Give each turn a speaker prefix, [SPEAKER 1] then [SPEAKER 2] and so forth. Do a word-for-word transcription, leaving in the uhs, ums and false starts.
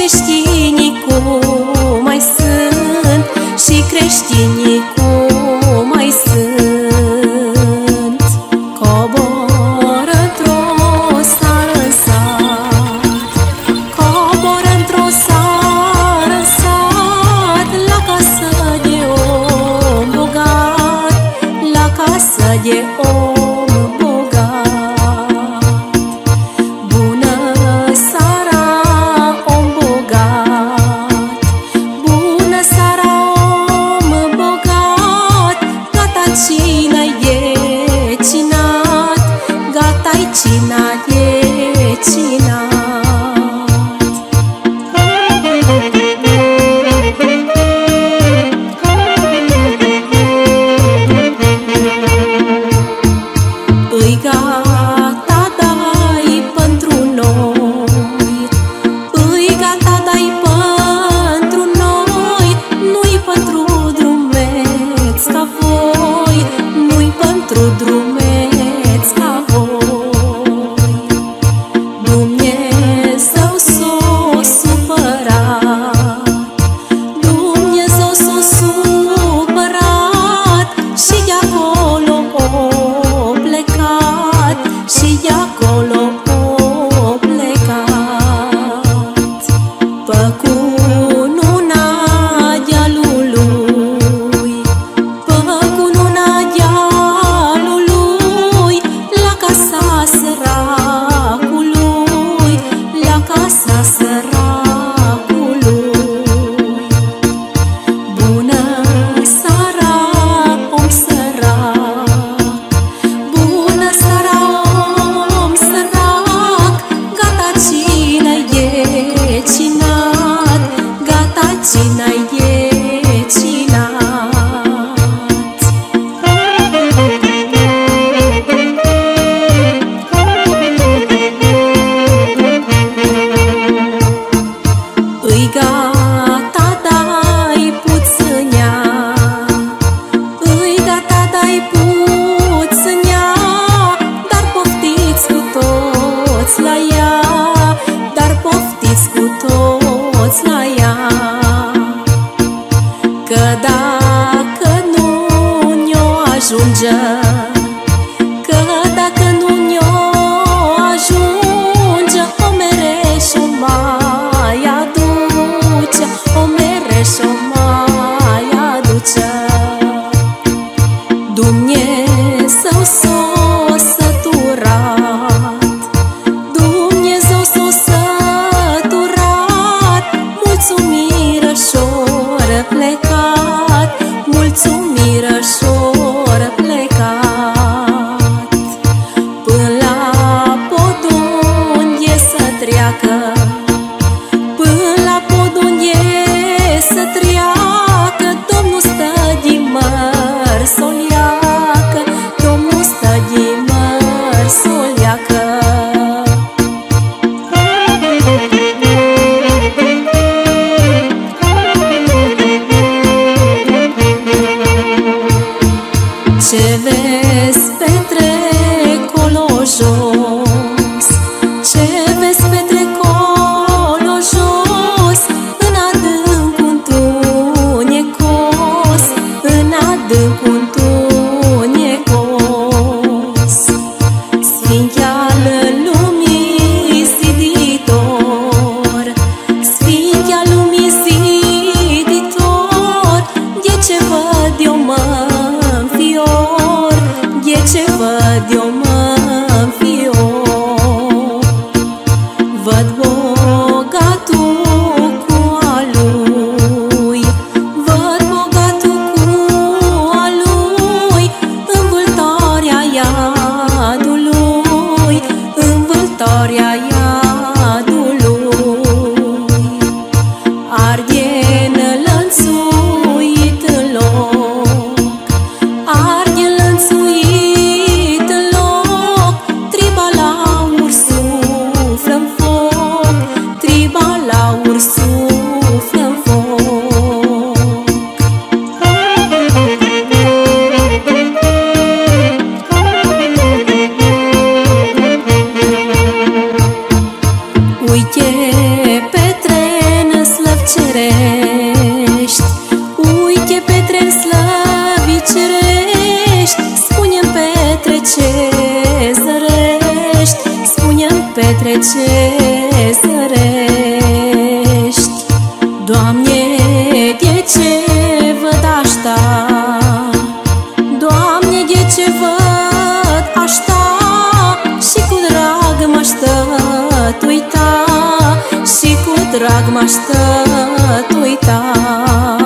[SPEAKER 1] creștinii cum mai sunt, și creștinii cum mai sunt. Coboră într-o sară în sat, coboră într-o sară în sat, la casă de om bogat, la casă de om bogat. Bună seara, om bogat, bună seara, om bogat. Gata cina-i de cinat, gata-i cina de cinat. Îi gata dai pentru noi, îi gata dai pentru noi, nu-i pentru drumeți ca voi, nu-i pentru drumeți ca voi. Dumnezeu s-o supărat, Dumnezeu s-o supărat, și de acolo o plecat, și de acolo o plecat. Păcununa dealului, păcununa dealului, la casa săracului, la casa săracului. Bună seara, om sărac, bună seara, om sărac. Gata cina-i de cinat, gata cina-i de cinat. Îi gata dai puțânia, îi gata dai puțânia, dar poftiți cu toți la ea, dar poftiți cu toți la ea. Că dacă nu ne-o ajunge, că dacă nu ne-o ajunge, o mere-și-o mai aduce, o mere-și-o mai aduce. Dumnezeu s-o săturat, Dumnezeu s-o săturat, mulți petrece zărești. Doamne, de ce văd așta? Doamne, de ce văd așta? Și cu drag m-aș tătuita, și cu drag m-aș tătuita.